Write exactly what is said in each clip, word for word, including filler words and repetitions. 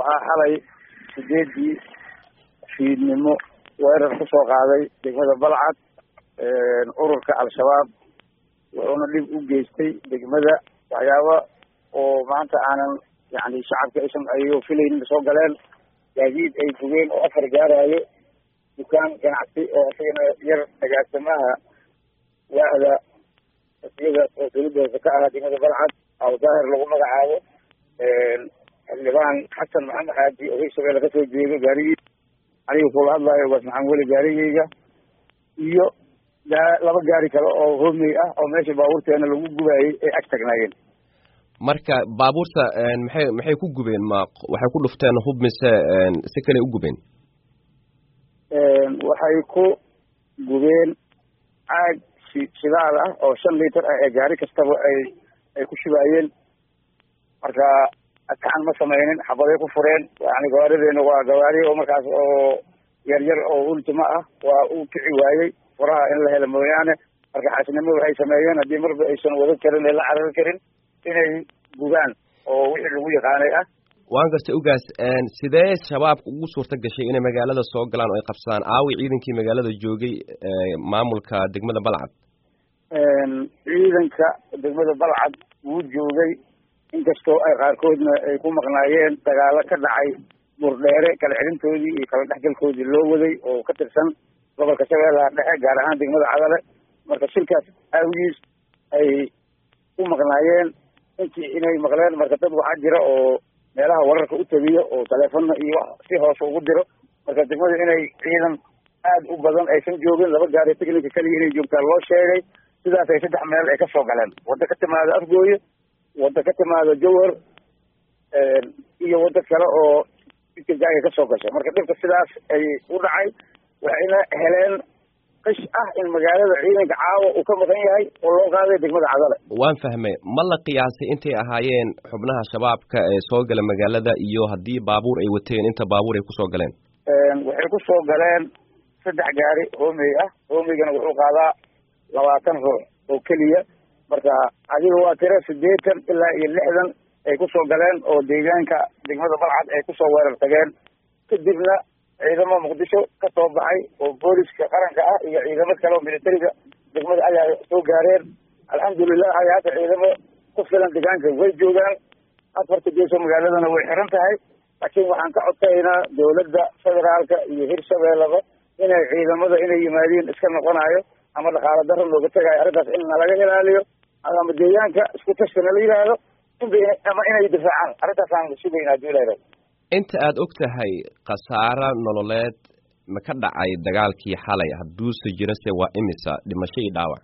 waxaa xalay sideedii fiidnimo weerar kusoo qaaday degmada Balcad ururka al-shabaab wuxuuna dhib u geystay degmada waxyaabo oo maanta aanan yani shacabka aysan ayuu filaynin soo galeen gaadiid ay gubeen oo afar gaarayo dukaan ganacsi oo isagana yar dagaalamaha waada iyada oo dowladda ka ah degmada Balcad aw daahir lagu magacaabo xildhibaan xasan maxamed xaaji oo Hirshabelle ka soo jeedo gaarigii aniga kula hadlayo was maxaan weli gaarigayga iyo laba gaari kale oo hoomey ah oo meesha baabuurteena lagu gubayay ee ag tagnaayeen marka baabuurta maxay maxay ku gubeen ma waxay ku dhufteen hub mise si kale u gubeen waxay ku gubeen caag shidaal ah oo shan litir ah ee gaari kastaba ay ay ku shubaayeen marka gacan ma samaynin xabaday ku fureen yani gawaarideena waa gawaari oo markaas oo yar yar oo ultima ah waa uu kici waayey furaha in la helo mooyaane marka xaasnimo waxay sameeyeen haddii marba aysan wada karin ee la carari karin inay gubaan oo wixii lagu yaqaanay ah waan gartay ugaas sidee shabaabka ugu suurta gashay inay magaalada soo galaan oo ay qabsadaan aawi ciidankii magaalada joogay maamulka degmada Balcad ciidanka degmada Balcad wuu joogay inkastoo ay qaarkoodna ay ku maqnaayeen dagaalo ka dhacay burdheere kala celintoodii iyo kala dhexgalkoodii loo waday oo ka tirsan gobolka Shabeellaha Dhexe gaar ahaan degmada Cadale marka shirkaas awgiis ay u maqnaayeen intii inay maqleen marka dad waxaa jira oo meelaha wararka u tabiyo oo taleefano iyo si hoos ugu diro marka degmada inay ciidan aad u badan aysan joogin laba gaari technical kaliya inay joogtaan loo sheegay sidaas ay saddex meel ay ka soo galeen wadda ka timaado Afgooye wadda ka timaado Jowhar iyo wadda kale oo jaaga ka soo gashay marka dhibka sidaas ay u dhacay waxayna heleen qish ah in magaalada ciidanka caawa uu ka maqan yahay oo loo qaaday degmada Cadale waan fahmay ma la qiyaasay intay ahaayeen xubnaha shabaabka ee soo gala magaalada iyo haddii baabuur ay wateen inta baabuur ay ku soo galeen waxay ku soo galeen saddex gaari hoomey ah hoomeygana wuxuu qaadaa labaatan ruux oo keliya marka adiga waa tiro siddeetan ilaa iyo lixdan ay ku soo galeen oo deegaanka degmada Balcad ay ku soo weerar tageen kadibna ciidamo Muqdisho ka soo baxay oo booliska qaranka ah iyo ciidamo kale oo militariga degmada ayaa soo gaareen alxamdulillah ayaa ciidamo ku filan deegaanka way joogaan afarta geeso magaaladana way xiran tahay laakiin waxaan ka codsaynaa dowladda federaalka iyo Hirshabelle inay ciidamada inay yimaadeen iska noqonayo ama dhaqaale darro looga tagayo arrintaas in laga ilaaliyo ama deegaanka isku tashana la yiraahdo ama inay difaacaan arrintaas aan sugaynaa duulayro inta aad og tahay khasaaro nololeed ma ka dhacay dagaalkii xalay hadduuse jirase waa imisa dhimasho iyo dhaawac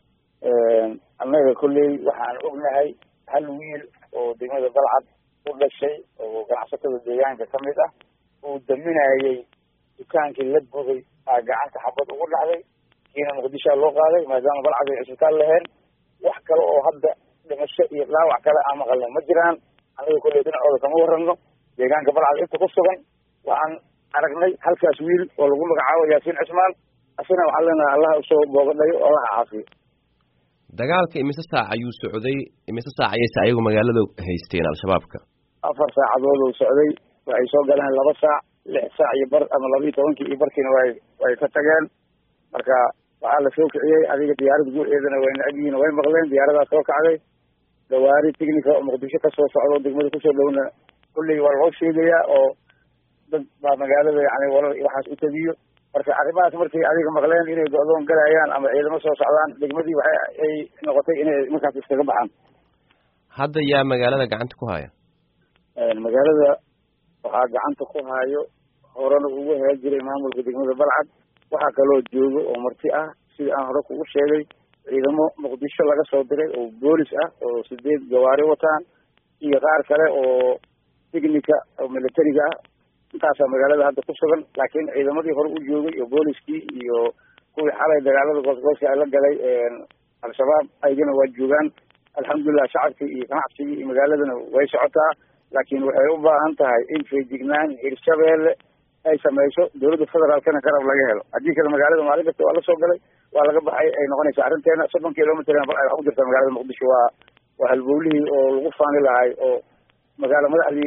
annaga kolley waxaan ognahay hal wiil oo degmada Balcad u dhashay oo ganacsatada deegaanka ka mid ah uu daminayay dukaankii la gubay aa gacanta xabad ugu dhacday kiina Muqdisho loo qaaday maadaama Balcad ay cisbitaal lahayn wax kale oo hadda dhimasho iyo dhaawac kale aan maqalno ma jiraan aniga kolley dhinacooda kama warrano deegaanka Balcad inta ku sugan waxaan aragnay halkaas wiil oo lagu magacaabo Yaasiin Cismaan asina waxaan leenahay Allah u soo boogadhayo oo Allah caafiyo dagaalka imise saac ayuu socday imise saac ayay ayagu magaalada haysteen al-shabaabka afar saacadood oo socday waxay soo galeen laba saac lix saac iyo bar ama laba iyo tobankii iyo barkiina way way ka tageen marka waxaa la soo kiciyey adiga diyaarada guuceedana way nacbiyiin way maqleen diyaaradaas soo kacday gawaari technica oo Muqdisho ka soo socdo degmada kusoo dhowna kulley waa loo sheegayaa oo dad baa magaalada yani warar waxaas u tabiyo marka arrimahaas markay adiga maqleen inay go'doon galayaan ama ciidamo soo socdaan degmadii waxay ay noqotay inay markaas iskaga baxaan hadda yaa magaalada gacanta ku haya magaalada waxaa gacanta ku hayo horena ugu hee jiray maamulka degmada Balcad waxaa kaloo joogo oo marti ah sida aan hore kugu sheegay ciidamo Muqdisho laga soo diray oo boolis ah oo sideed gawaari wataan iyo qaar kale oo technica oo militariga ah intaasaa magaalada hadda ku sugan laakiin ciidamadii hore u joogay iyo booliskii iyo kuwii xalay dagaalada goosgooska ay la galay al-shabaab aygana waa joogaan alxamdulillah shacabkii iyo ganacsigii iyo magaaladana way socotaa laakiin waxay u baahan tahay in feejignaan Hirshabelle ay samayso dowladda federaalkana garab laga helo haddii kale magaalada maalin kasta waa la soo galay waa laga baxay ay noqonaysaa arrinteena soddon kilomitr ay wax ku jirta magaalada Muqdisho waa waa halbowlihii oo lagu faani lahay oo magaalo madaxdii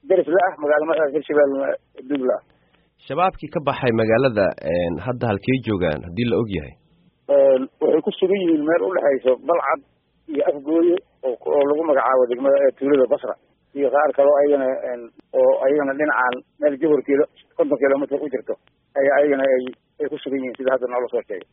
deris la ah magaalada Hirshabeelle dugla shabaabkii ka baxay magaalada een hadda halkee joogaan hadii la og yahay een waxay ku sugan yihiin meel u dhaxayso Balcad iyo Afgooye oo lagu magacaabo degmada tuulada Basra iyo qaar kale oo ayagana oo ayagana dhinacaan meel Johor kilo konton kiiloomitir u jirto ayaa ayagana ay ku sugan yihiin sida hadda noo soo sheegay